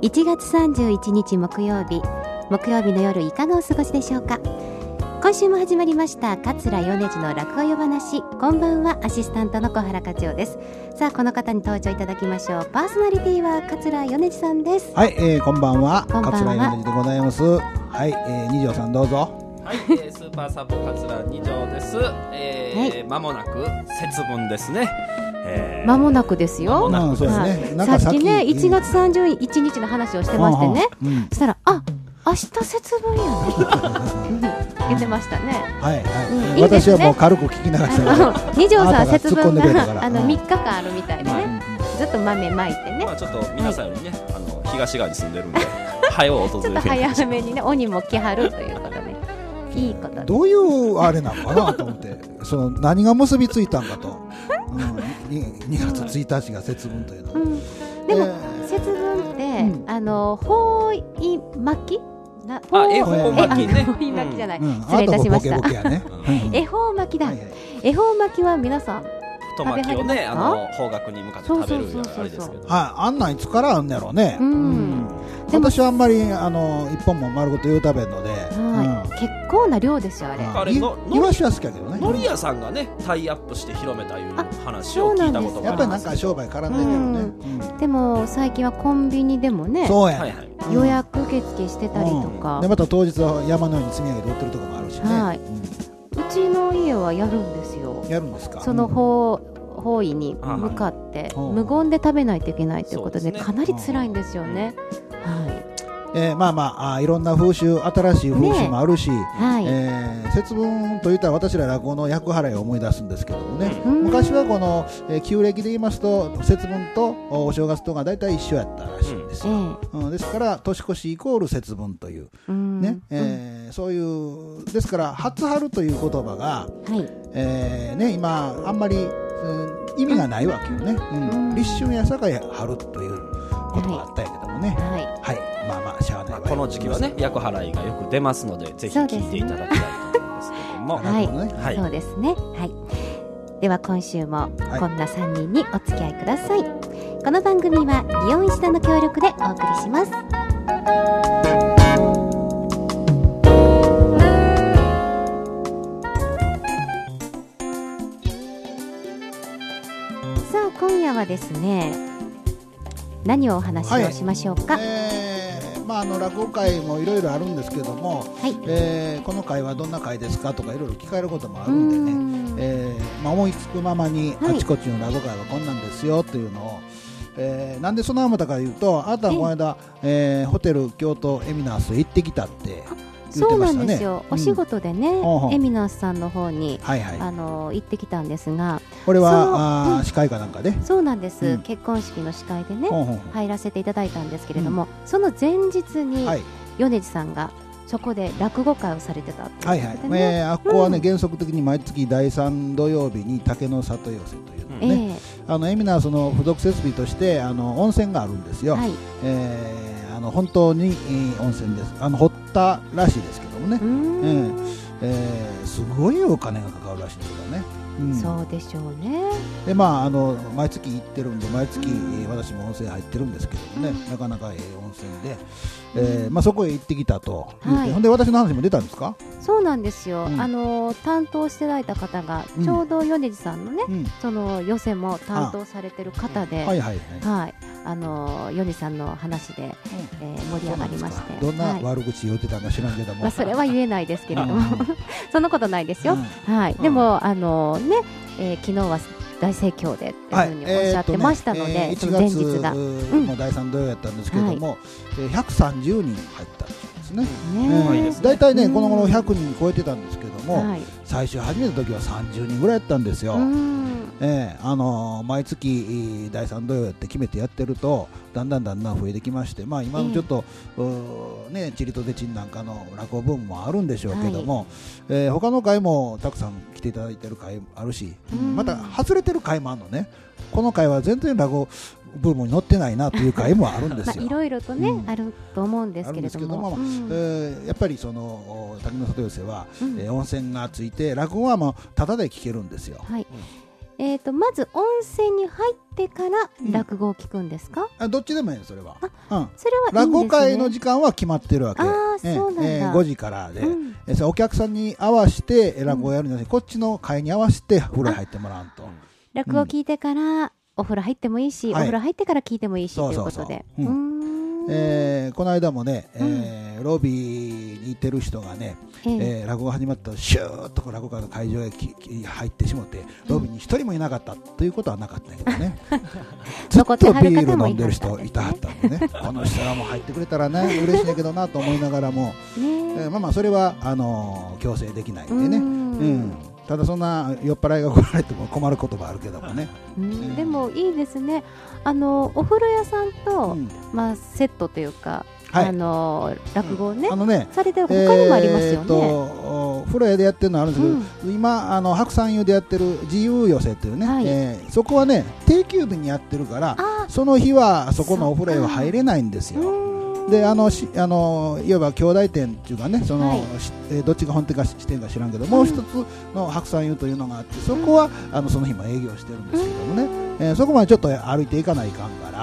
1月31日木曜日の夜いかがお過ごしでしょうか。今週も始まりました桂米津の落語夜話。こんばんは、アシスタントの小原課長です。さあ、この方に登場いただきましょう。パーソナリティは桂米津さんです。 はい、こんばんは。桂米津でございます。はい、二条さんどうぞ。 はい、スーパーサブ桂二条です。間もなく節分ですね。 間もなくですよ。 そうですね。 さっきね、1月31日の話をしてましてね。そしたら、明日節分やね言ってましたね。 はいはい。私はもう軽く聞き流した。 二条さん節分が3日間あるみたいでね。ずっと豆まいてね。 ちょっと皆さんよりね、東側に住んでるんで、早を訪れる。 ちょっと早めにね、鬼も来はるということで。いいこと。 どういうあれなのかなと思って、何が結びついたんかと。2月1日が節分というのは。 でも節分ってほい巻き？ 恵方巻きね。 ほい巻きじゃない。失礼いたしました。恵方巻きだ。恵方巻きは皆さん太巻きをね、方角に向かって食べるあれですけど。 はい、あんなんいつからあんねやろうね。私はあんまり一本も丸ごと言う食べるので、 結構な量ですよあれ。 イワシは好きやけどね。 のり屋さんがねタイアップして広めたいう話を聞いたことがある。 やっぱりなんか商売絡んでるよね。 でも最近はコンビニでもね、 そうや予約受付してたりとか、 でまた当日は山のように積み上げて売ってるところもあるしね。 うちの家はやるんですよ。 やるんですか。 その方位に向かって無言で食べないといけないということで、かなり辛いんですよね。 まあまあいろんな風習、新しい風習もあるし、節分といったら私ら落語の厄払いを思い出すんですけどもね、昔はこの旧暦で言いますと節分とお正月とが大体一緒やったらしいんですよ。ですから年越しイコール節分というね、そういうですから初春という言葉が今あんまり意味がないわけよね。立春やさかい春ということがあったんやけどもね。はい、まあまあしゃあないわ。 この時期はね、厄払いがよく出ますので、ぜひ聞いていただきたいと思うんですけども。 そうですね。はい。では今週もこんな3人にお付き合いください。この番組は祇園一座の協力でお送りします。さあ今夜はですね、何をお話をしましょうか。 落語会もいろいろあるんですけども、この会はどんな会ですかとかいろいろ聞かれることもあるんでね、思いつくままにあちこちの落語会はこんなんですよというのを、なんでそのあまたかいうと、あなたはこの間、ホテル京都エミナースへ行ってきたってそうなんですよ。お仕事でね、エミナースさんの方に行ってきたんですが、 これは司会かなんかで。 そうなんです。結婚式の司会でね入らせていただいたんですけれども、その前日に米津さんがそこで落語会をされてたっていうことでね。 あっこはね、原則的に毎月第3土曜日に竹の里寄せというのね、エミナースの付属設備として温泉があるんですよ。本当に温泉です。掘ったらしいですけどもね、すごいお金がかかるらしいんですよね。 そうでしょうね。 で毎月行ってるんで、毎月私も温泉入ってるんですけどもね、なかなか温泉で、そこへ行ってきたと。ほんで私の話も出たんですか。 そうなんですよ。担当していただいた方がちょうど米津さんのね、その寄せも担当されてる方で、米津さんの話で盛り上がりまして、 どんな悪口言ってたか知らんけども、 それは言えないですけれども、そんなことないですよ。でも昨日は大盛況でっていうふうにおっしゃってましたので、 1月の第3土曜やったんですけども、130人入ったんですね。大体ねこの頃100人超えてたんですけども、最初始めた時は30人ぐらいやったんですよ。毎月第3土曜やって決めてやってるとだんだん増えてきまして、今のちょっとチリとデチンなんかの落語ブームもあるんでしょうけども、他の会もたくさん来ていただいてる会あるし、また外れてる会もあるのね。この会は全然落語ブームに乗ってないなという会もあるんですよ。 いろいろとね、あると思うんですけれども、 やっぱりその竹の里寄せは温泉がついて落語はもうタダで聴けるんですよ。 まず温泉に入ってから落語を聞くんですか？ どっちでもいいそれは。 それはいいんですね。 落語会の時間は決まってるわけ。 そうなんだ。 5時からで、お客さんに合わせて落語をやるのに、こっちの会に合わせて風呂入ってもらうと。 落語を聞いてからお風呂入ってもいいし、お風呂入ってから聞いてもいいしということで。 この間もね、ロビーにいてる人がね、落語が始まったらシューッと落語会の会場へ入ってしまってロビーに一人もいなかったということはなかったんやけどねずっとビール飲んでる人いたはったんでねこの人がもう入ってくれたらね嬉しいんやけどなと思いながらも、まあそれは強制できないんでね、ただそんな酔っ払いが来られても困ることがあるけどもね、 でもいいですね。お風呂屋さんと、セットというか、落語をね、されてる他にもありますよね。 風呂屋でやってるのあるんですけど、今白山湯でやってる自由寄せっていうね、そこはね定休日にやってるからその日はそこのお風呂屋は入れないんですよ。でいわば兄弟店っていうかねどっちが本店か支店か知らんけど、もう一つの白山湯というのがあって、そこはその日も営業してるんですけどもね、そこまでちょっと歩いていかないかんから、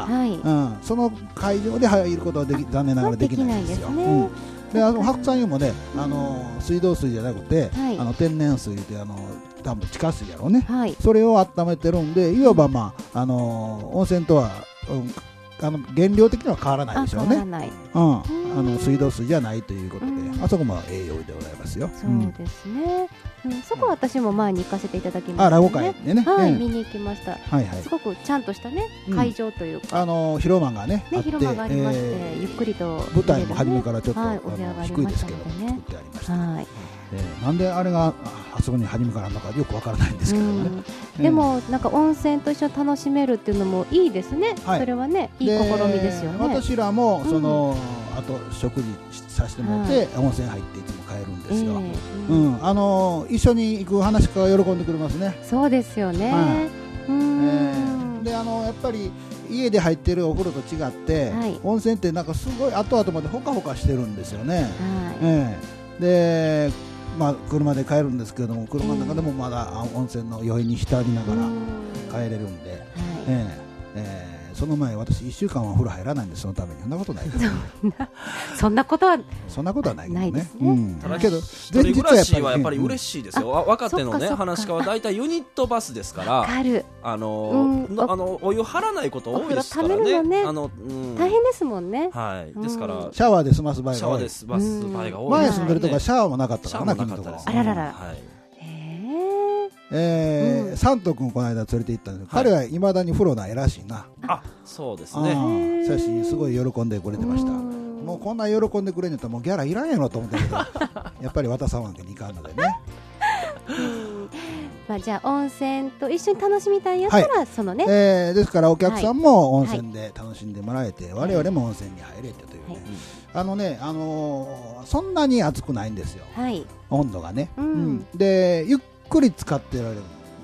その会場で入ることは残念ながらできないんですよ。で白山湯もね水道水じゃなくて、天然水で多分地下水やろうね、それを温めてるんで、いわば温泉とは原料的には変わらないでしょうね。水道水じゃないということで、あそこも栄養でございますよ。 そうですね。そこは私も前に行かせていただきましたね。 落語会でね。 見に行きました。すごくちゃんとしたね会場というか、 広間がね広間がありまして、ゆっくりと舞台も初めからちょっと低いですけど作ってありました。なんであれがあそこに初めからあるのかよくわからないんですけどね。 でもなんか温泉と一緒に楽しめるっていうのもいいですね。それはねいい試みですよね。 私らもあと食事させてもらって温泉入っていつも帰るんですよ。一緒に行く話家が喜んでくれますね。 そうですよね。 でやっぱり家で入ってるお風呂と違って、温泉ってなんかすごい後々までほかほかしてるんですよね。で車で帰るんですけれども、車の中でもまだ温泉の余韻に浸りながら帰れるんで、その前私1週間はお風呂入らないんで、そのためにそんなことないです。 そんなことはないですね。 ただけど一人暮らしはやっぱり嬉しいですよ。若手のね話家はだいたいユニットバスですから、お湯張らないこと多いですからね。 大変ですもんね。 ですからシャワーで済ます場合が多い。前住んでるとかシャワーもなかったからな、君のところ。 あららら。 サント君この間連れて行ったんですけど、彼はいまだに風呂ないらしいな。 そうですね。 写真すごい喜んでくれてました。もうこんな喜んでくれんやったらもうギャラいらんやろと思ったけどやっぱり渡さわけにいかんのでね。 じゃあ温泉と一緒に楽しみたいやったらそのね、 ですからお客さんも温泉で楽しんでもらえて、我々も温泉に入れてというね、そんなに暑くないんですよ、温度がね。でゆっくり使ってられる。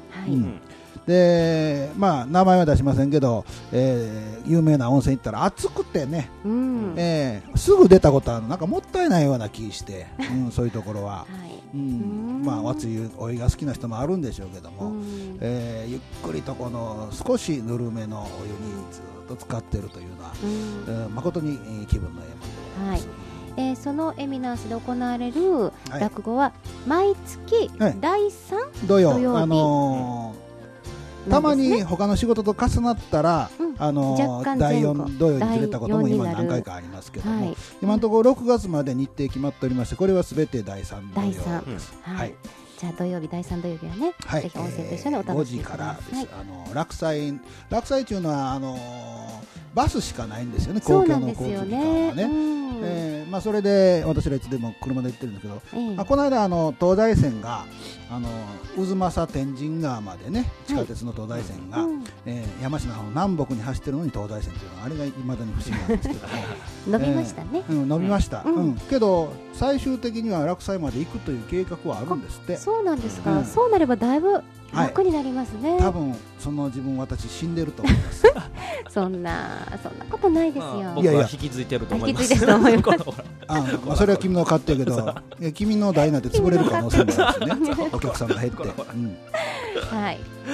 で名前は出しませんけど、有名な温泉行ったら暑くてね、すぐ出たことある。なんかもったいないような気して、そういうところは、熱いお湯が好きな人もあるんでしょうけども、ゆっくりとこの少しぬるめのお湯にずっと使っているというのは、誠に気分のいいものでございます。 そのエミナンスで行われる落語は毎月第3土曜日、たまに他の仕事と重なったら、第4土曜にずれたことも今何回かありますけども、今のところ6月まで日程決まっておりまして、これはすべて第3土曜です。 じゃあ土曜日第3土曜日はね、ぜひ温泉と一緒にお楽しみください。 5時からです。落斎というのはバスしかないんですよね、公共の交通機関はね。それで私らいつでも車で行ってるんですけど、この間東西線が渦政天神川までね、地下鉄の東西線が、山科の南北に走ってるのに東西線というのはあれがいまだに不思議なんですけども伸びましたね。 伸びました。けど最終的には落斎まで行くという計画はあるんですって。 そうなんですか。そうなればだいぶ楽になりますね。 多分その自分私死んでると思います。 そんなことないですよ。 僕は引き継いでると思います。 それは君の勝手やけど、君の代なんて潰れる可能性もあるしね。お客さんが減って。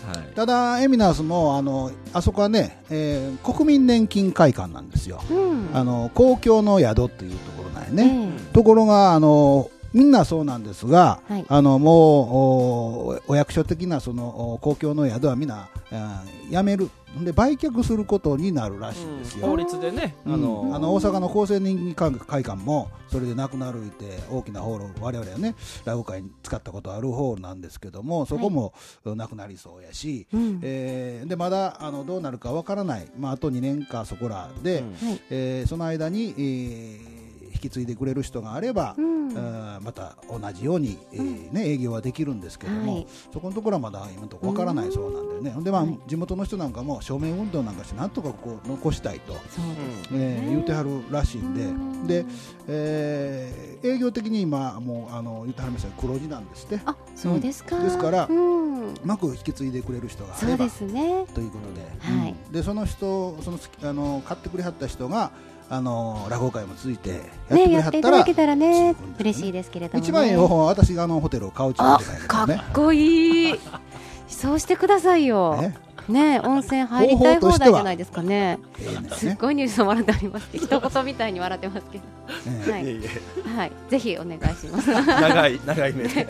ただエミナースもあそこはね、国民年金会館なんですよ、公共の宿っていうところなんやね、ところがみんなそうなんですが、もうお役所的なその公共の宿はみんなやめるで売却することになるらしいんですよ。 法律でね、 大阪の厚生年金会館もそれでなくなるって大きなホール、我々はね落語会に使ったことあるホールなんですけども、そこもなくなりそうやし、でまだどうなるかわからない、あと2年かそこらで、その間に、引き継いでくれる人があれば、また同じように、営業はできるんですけども、そこのところはまだ今のところわからないそうなんでね、で地元の人なんかも署名運動なんかしてなんとかこう残したいと、言うてはるらしいんで、営業的に今もう言ってはりました黒字なんですって。 そうですか。 ですから、うまく引き継いでくれる人があれば、ということで、でその人買ってくれはった人が落語会もついてやっていただけたらね嬉しいですけれども、 一番いい方法は私がホテルを買うってことだけどね。 かっこいいそうしてくださいよ。ね、温泉入りたい放題じゃないですかね。すっごいニュース笑ってありますけど、一言みたいに笑ってますけど、はい、ぜひお願いします。 長い目で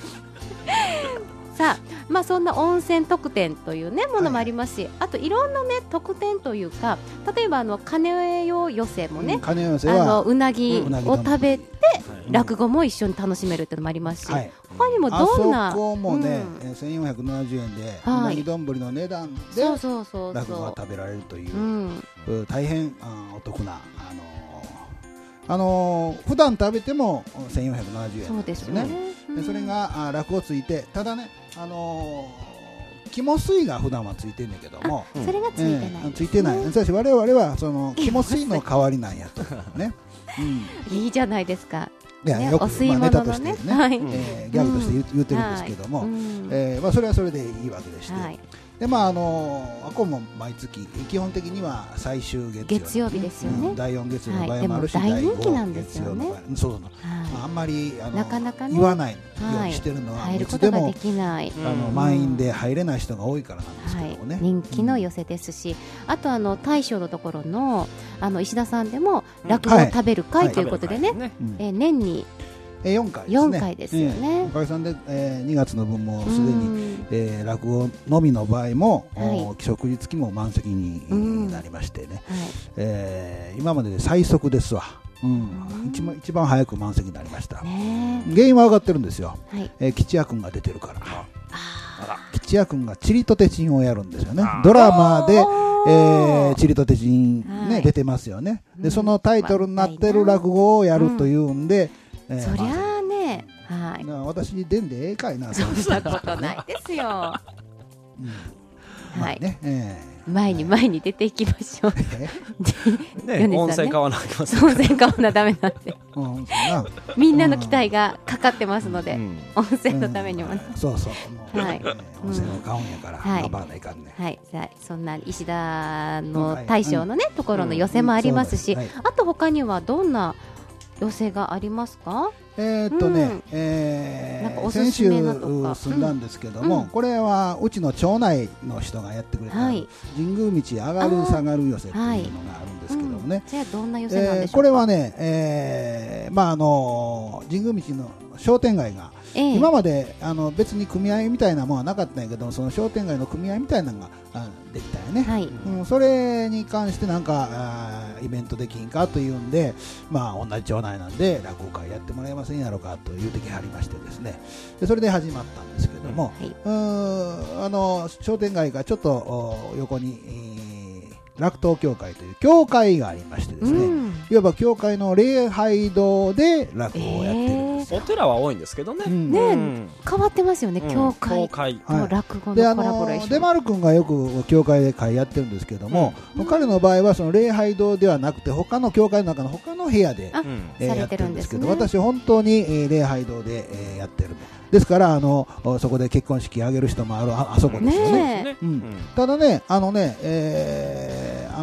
さあ、そんな温泉特典というねものもありますし、あといろんなね特典というか、例えば金代寄せもね、うなぎを食べて落語も一緒に楽しめるっていうのもありますし、他にもどんな、 あそこもね、1470円でうなぎ丼の値段で落語が食べられるという、大変お得な普段食べても1470円なんですよね。でそれが落語ついて、ただね肝水が普段はついてるんだけども、 それがついてない、 ついてない。しかし我々はその肝水の代わりなんやとね。 いいじゃないですか。 よくネタとしてね、ギャグとして言ってるんですけども、それはそれでいいわけでして、であこも毎月基本的には最終月曜日ですよね。 第4月曜の場合もあるし、 大人気なんですよね。 あんまりなかなか言わないようにしてるのは、いつでも満員で入れない人が多いからなんですけどもね。 人気の寄せですし、あと大将のところの石田さんでも落語を食べる会ということでね、年に 4回ですね。 4回ですよね。 おかげさんで2月の分もすでに落語のみの場合も食事付きも満席になりましてね、今までで最速ですわ。一番早く満席になりました。原因は分かってるんですよ。吉弥君が出てるから。吉弥君がチリとテチンをやるんですよね。ドラマでチリとテチン出てますよね。でそのタイトルになってる落語をやるというんで、 そりゃあね、 私に出んでええかいな。 そんなことないですよ。前に出ていきましょう。 温泉買わなきゃいけません。 温泉買わなダメなんで。みんなの期待がかかってますので、温泉のためにもね。 そう。温泉を買うんやから頑張らないかんね。 そんな石田の大将のねところの寄せもありますし、あと他にはどんな寄せがありますか？ 先週済んだんですけども、これはうちの町内の人がやってくれた神宮道上がる下がる寄せっていうのがあるんですけどもね。 じゃあどんな寄せなんでしょうか？ これはね、神宮道の商店街が今まで別に組合みたいなものはなかったんやけど、その商店街の組合みたいなのができたよね。それに関してなんかイベントできんかというんで、同じ町内なんで落語会やってもらえませんやろかというてきはりましてですね、でそれで始まったんですけども、商店街がちょっと横に楽東教会という教会がありましてですね、いわば教会の礼拝堂で落語をやってるんですよ。 お寺は多いんですけどね。 変わってますよね、教会と落語のコラボレーション。 出丸君がよく教会で会やってるんですけども、彼の場合はその礼拝堂ではなくて他の教会の中の他の部屋でやってるんですけど、私本当に礼拝堂でやってる。ですからそこで結婚式挙げる人もあるあそこですよね。ただね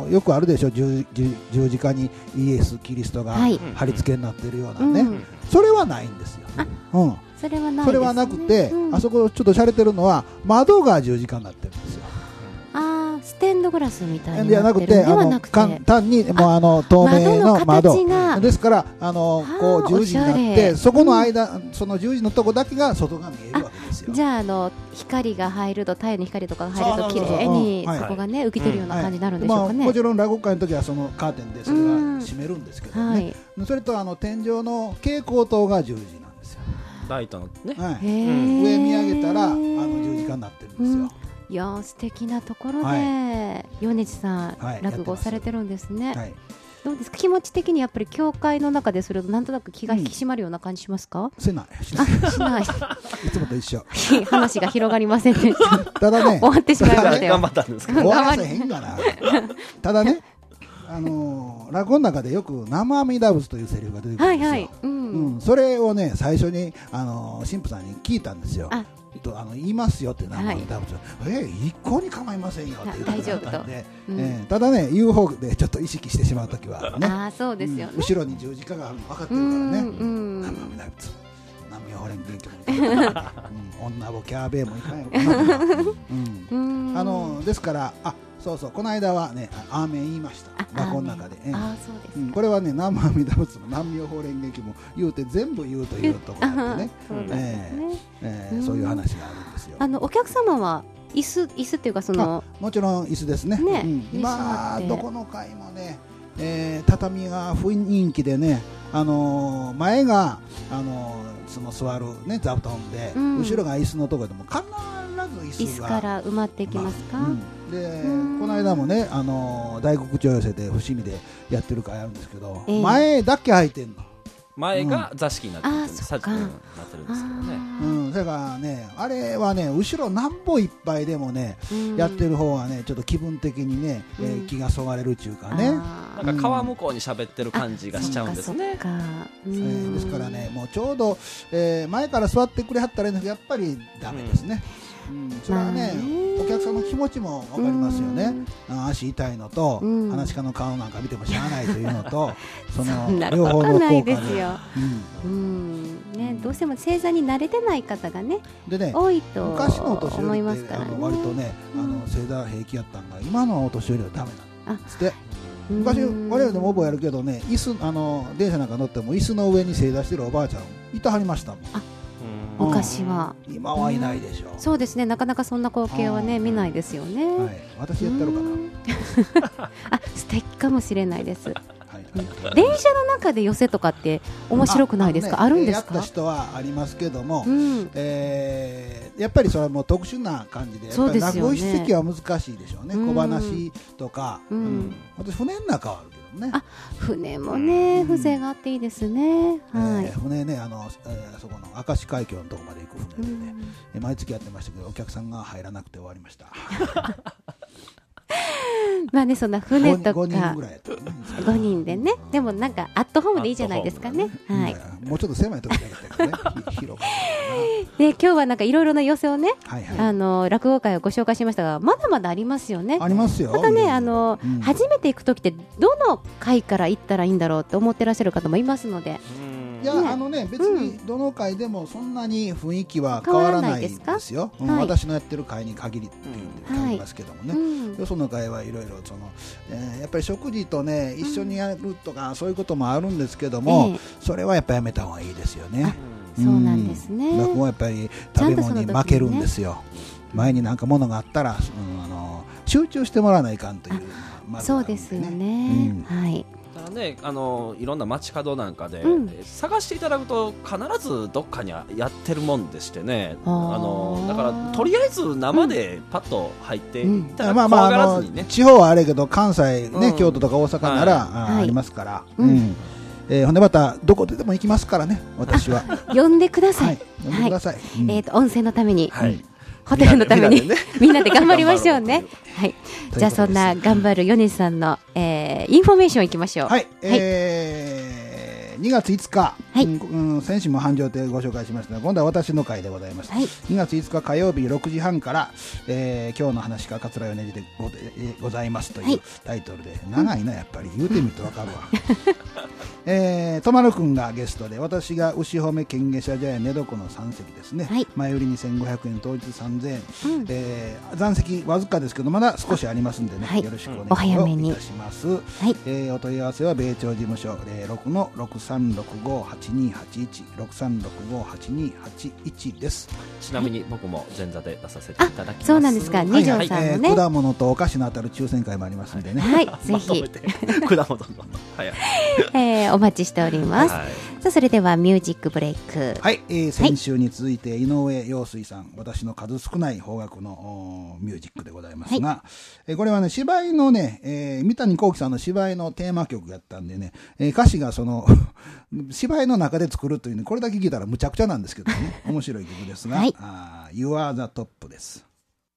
よくあるでしょ、十字架にイエス・キリストが貼り付けになっているようなね、それはないんですよ。 それはないですね。 それはなくて、あそこちょっと洒落てるのは窓が十字架になってるんですよ。 ステンドグラスみたいになってるんではなくて、 単にもう透明の窓ですから、こう十字になって、そこの間、その十字のとこだけが外が見えるわけですよ。 じゃあ光が入ると、太陽の光とかが入ると綺麗にそこがね浮き出るような感じになるんでしょうかね。 もちろん落語会の時はそのカーテンでそれが閉めるんですけどね。それと天井の蛍光灯が十字なんですよ。 ライトのね。 上見上げたら十字架になってるんですよ。 いや素敵なところで米津さん落語されてるんですね。どうですか、気持ち的にやっぱり教会の中でするとなんとなく気が引き締まるような感じしますか？ しない。いつもと一緒。 話が広がりませんでした。 ただね、 終わってしまいましたよ。 頑張ったんですけど。 終わらせへんがな。ただね、落語の中でよく生阿弥陀仏というセリフが出てくるんですよ。それをね、最初に神父さんに聞いたんですよ。言いますよって生阿弥陀仏、一向に構いませんよって言ってたんで、ただね、言う方でちょっと意識してしまうときはね、 そうですよね。 後ろに十字架があるの分かってるからね、生阿弥陀仏、南無法蓮元気もいかん、女ボキャーベーもいかんやろな。ですから、そうそう、この間はね、アーメン言いました、落語の中で。これはね、南無阿弥陀仏も南無法蓮元気も言うて全部言うというところがあってね、そういう話があるんですよ。 お客様は椅子っていうかもちろん椅子ですね。今どこの会もね、畳が雰囲気でね、前がその座るね座布団で、後ろが椅子のところでも必ず椅子が椅子から埋まっていきますか。 でこの間もね、大黒町寄せで伏見でやってる会あるんですけど、前だけ空いてんの。 前が座敷になってるんですけどね。 それからね、あれはね、後ろなんぼいっぱいでもね、やってる方はね、ちょっと気分的にね、気がそがれるっていうかね、 なんか川向こうに喋ってる感じがしちゃうんですね。 ですからね、もうちょうど前から座ってくれはったらいいんですけど、やっぱりダメですね。それはね、お客さんの気持ちも分かりますよね。足痛いのと、噺家の顔なんか見てもしゃあないというのと、その両方の効果で。 どうしても正座に慣れてない方がね、多いと思いますからね。 割とね、正座平気やったんが、今のお年寄りはダメなんですって。昔我々でも覚えあるけどね、電車なんか乗っても椅子の上に正座してるおばあちゃんいてはりましたもん。 昔は。 今はいないでしょう。 そうですね、なかなかそんな光景はね見ないですよね。 私やったのかな。 素敵かもしれないです。電車の中で寄せとかって面白くないですか？あるんですか？ やった人はありますけども、やっぱりそれはもう特殊な感じで、やっぱり落語一席は難しいでしょうね。小話とか、私船の中はあるけどね。 船もね、風情があっていいですね。 船ね、そこの明石海峡のところまで行く船でね、毎月やってましたけど、お客さんが入らなくて終わりました。 まあね、そんな船とか 5人ぐらいやったね。 5人でね、でもなんかアットホームでいいじゃないですかね。 もうちょっと狭いところでやりたいけどね。広がで、今日はなんかいろいろな寄せをね、落語会をご紹介しましたが、まだまだありますよね。 ありますよ。 またね、初めて行くときってどの会から行ったらいいんだろうって思ってらっしゃる方もいますので。 いや、別にどの会でもそんなに雰囲気は変わらないですよ。私のやってる会に限りって言いますけどもね。よその会はいろいろやっぱり食事とね一緒にやるとかそういうこともあるんですけども、それはやっぱりやめた方がいいですよね。 そうなんですね。 落語はやっぱり食べ物に負けるんですよ。前になんかものがあったら集中してもらわないかんという。 そうですよね。はい。 ね、いろんな街角なんかで、探していただくと必ずどっかにやってるもんでしてね、だからとりあえず生でパッと入っていただく、怖がらずにね。 地方はあれけど関西ね、京都とか大阪ならありますから、ほんでまたどこででも行きますからね、私は。 呼んでください。 呼んでください。 温泉のために。ホテルのためにみんなで頑張りましょうね。はい。じゃあそんな頑張る米津さんのインフォメーションいきましょう。 はい。 2月5日、 はい先週も繁盛亭ご紹介しましたが、今度は私の回でございました、はい、2月5日火曜日6時半から、今日の話か桂米次で ございますというタイトルで、長いなやっぱり言うてみると分かるわとまるくんがゲストで、私が牛褒県下社茶屋寝床の3席ですね、はい、前売りに1500円当日3000円、残席わずかですけどまだ少しありますんでね、はい、よろしくお願いいたします。はい、お問い合わせは米朝事務所 06-6365-8281 6365-8281 です。 ちなみに僕も前座で出させていただきます。 そうなんですか。二条さんのね、 果物とお菓子のあたる抽選会もありますんでね、 はい、ぜひ果物のはい、お待ちしております、はい、さあそれではミュージックブレイク、 はい、先週に続いて井上陽水さん、私の数少ない邦楽のミュージックでございますが、はい、これはね芝居のね、三谷幸喜さんの芝居のテーマ曲やったんでね、歌詞がその芝居の中で作るというね、これだけ聞いたらむちゃくちゃなんですけどね、面白い曲ですが、はい、You are the top です。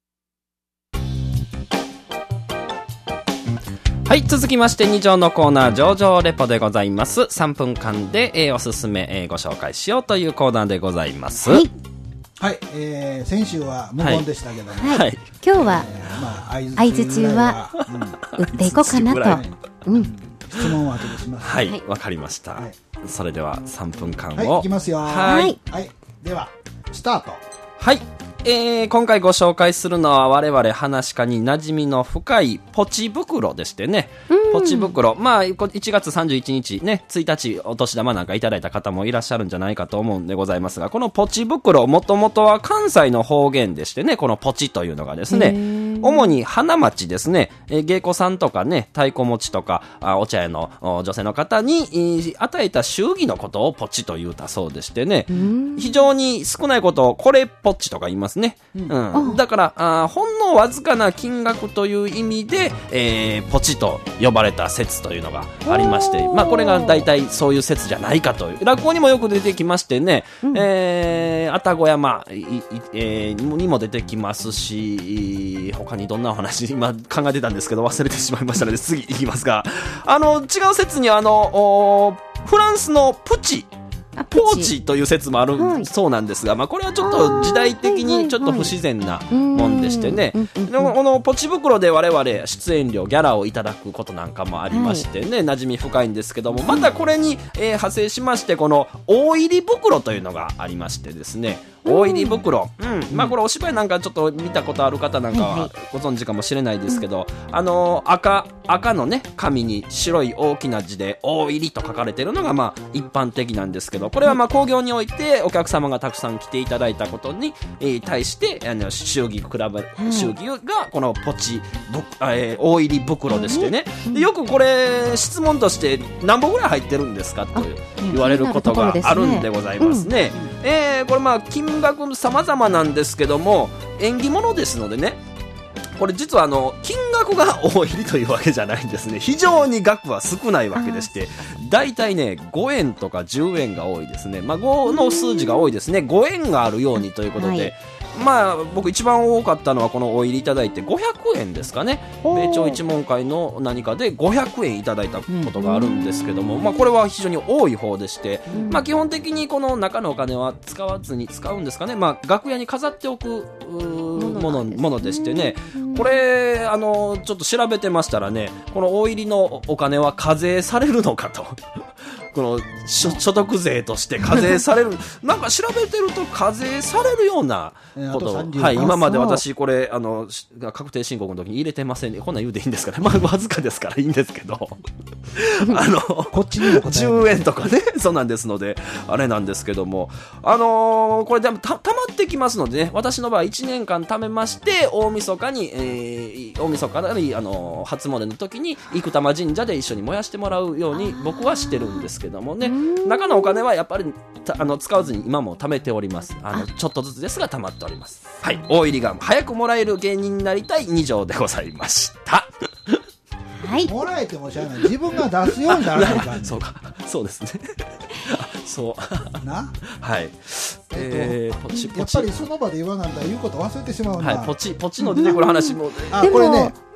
はい、続きまして2条のコーナー、上々レポでございます。3分間で、おすすめ、ご紹介しようというコーナーでございます。 はい、 はい、先週は無言でしたけども、 はいはい、今日は、相づちは打っていこうかなと、 質問を後でします。 はい、わかりました、はい、それでは3分間を、 はい、いきますよ。 はい、 はい、ではスタート。 はい、今回ご紹介するのは我々話家に馴染みの深いポチ袋でしてね、ポチ袋、まあ1月31日ね、1日お年玉なんかいただいた方もいらっしゃるんじゃないかと思うんでございますが、このポチ袋もともとは関西の方言でしてね、このポチというのがですね、主に花町ですね、芸妓さんとかね、太鼓持ちとかお茶屋の女性の方に与えた祝儀のことをポチと言うたそうでしてね、非常に少ないことをこれポチとか言いますね、だからほんのわずかな金額という意味で、ポチと呼ばれた説というのがありまして、まあ、これが大体そういう説じゃないかという、落語にもよく出てきましてね、愛宕山にも出てきますし、他にどんなお話今考えてたんですけど忘れてしまいましたので次いきますが、違う説にフランスのプチポーチという説もあるそうなんですが、まあ、これはちょっと時代的にちょっと不自然なもんでしてね、このポチ袋で我々出演料ギャラをいただくことなんかもありましてね、馴染み深いんですけども、またこれに派生しましてこの大入り袋というのがありましてですね、大入り袋、まあこれお芝居なんかちょっと見たことある方なんかはご存知かもしれないですけど、赤のね紙に白い大きな字で大入りと書かれているのがまあ一般的なんですけど、これはまあ興行においてお客様がたくさん来ていただいたことに対して祝儀がこのポチ大入り袋でしてね、でよくこれ質問として何本ぐらい入ってるんですかと言われることがあるんでございますね。これまあ金額様々なんですけども、縁起物ですのでね、これ実は金額が大入りというわけじゃないんですね。非常に額は少ないわけでして、だいたいね5円とか10円が多いですね。まあ5の数字が多いですね。5円があるようにということで、まあ僕一番多かったのはこのお入りいただいて500円ですかね。米朝一門会の何かで500円いただいたことがあるんですけども、まあこれは非常に多い方でして、まあ基本的にこの中のお金は使わずに使うんですかね。まあ楽屋に飾っておくものでしてね、これちょっと調べてましたらね、この大入りのお金は課税されるのかとこの所得税として課税されるなんか調べてると課税されるようなことを、はい、今まで私これ確定申告の時に入れてませんね。こんなん言うでいいんですかね。まあわずかですからいいんですけどこっちにも 10円とかね、そうなんですのであれなんですけども、これでもたまってきますのでね、私の場合1年間貯めまして、大晦日に、初詣の時に生玉神社で一緒に燃やしてもらうように僕はしてるんですけどもね、中のお金はやっぱり使わずに今も貯めております。ちょっとずつですが貯まっております。はい、大入りが早くもらえる芸人になりたい2条でございましたはい、もらえてもしゃあない、自分が出すようにならないかんそうか、そうですねそうな、 はい、 ポチやっぱりその場で言わなんだ言うこと忘れてしまうな、 はい、ポチの出てくる話もこれね、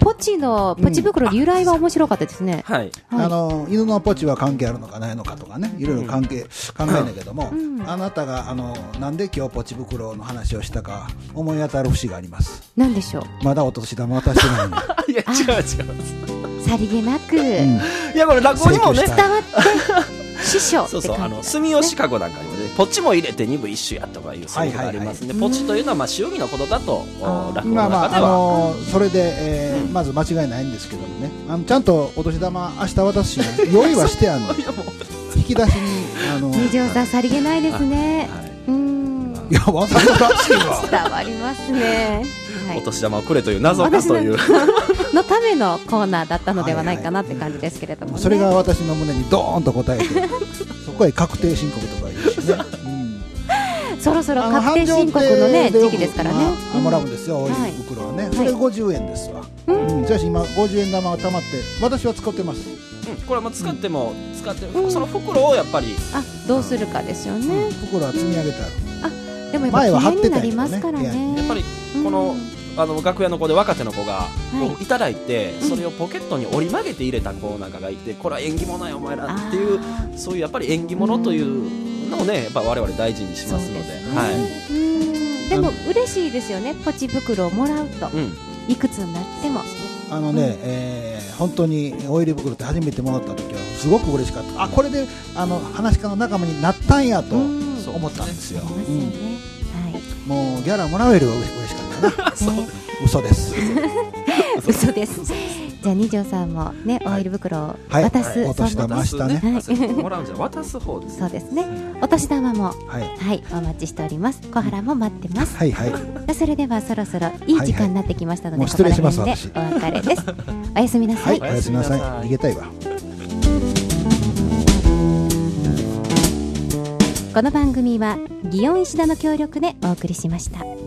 ポチのポチ袋由来は面白かったですね。 はい。 犬のポチは関係あるのかないのかとかね、いろいろ考えんだけども、あなたがなんで今日ポチ袋の話をしたか思い当たる節があります。 なんでしょう。 まだお年玉渡してないのいや、違う。 さりげなく、 いや、これ落語にもね、 伝わって師匠って感じ。 住吉かごなんかにもね、ポチも入れて二部一首やとかいうセリフがありますんで、ポチというのはまあ祝儀のことだと落語の中では、 それで、まず間違いないんですけどもね、ちゃんとお年玉明日渡すしね、用意はしてあるの。引き出しに二条さんさりげないですね。 いや、わざとらしいわ。 伝わりますね。 お年玉をくれという謎かというのためのコーナーだったのではないかなって感じですけれども、ね、 それが私の胸にドーンと答えてそこへ確定申告とか言うしね、 そろそろ確定申告のね時期ですからね。 もらうんですよ、オイル袋はね、それ50円ですわ。しかし今50円玉がたまって私は使ってます。 これは使っても使ってその袋をやっぱりどうするかですよね。 袋は積み上げてある。 でもやっぱり記念になりますからね。 やっぱりこの楽屋の子で若手の子がいただいて、それをポケットに折り曲げて入れた子なんかがいて、これは縁起物やお前らっていう、そういうやっぱり縁起物というのをね、やっぱ我々大事にしますので。 でも嬉しいですよね、ポチ袋をもらうと、いくつになっても。 本当にオイル袋って初めてもらった時はすごく嬉しかった。これで話し家の仲間になったんやと思ったんですよ。もうギャラもらえるより嬉しかったな。嘘です。 嘘です。じゃあ二条さんもね、オイル袋を渡す、 お年玉したね。 もらうんじゃ渡す方です。 そうですね。お年玉もはいお待ちしております。小原も待ってます。それではそろそろいい時間になってきましたので、 失礼します。 お別れです。おやすみなさい。 おやすみなさい。逃げたいわ。 この番組は祇園石田の協力でお送りしました。